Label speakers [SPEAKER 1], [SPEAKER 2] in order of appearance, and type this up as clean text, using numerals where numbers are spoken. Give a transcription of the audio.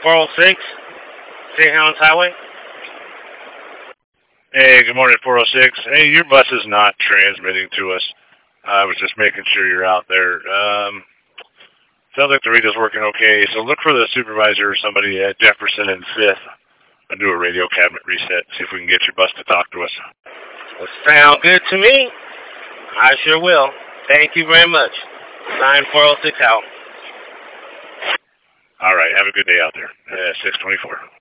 [SPEAKER 1] 406, St. Helens Highway.
[SPEAKER 2] Hey, good morning, 406. Hey, your bus is not transmitting to us. I was just making sure you're out there. Sounds like the reader's working okay, so look for the supervisor or somebody at Jefferson and 5th and do a radio cabinet reset, see if we can get your bus to talk to us.
[SPEAKER 1] Well, sound good to me. I sure will. Thank you very much. Sign 406 out.
[SPEAKER 2] All right, have a good day out there. 624.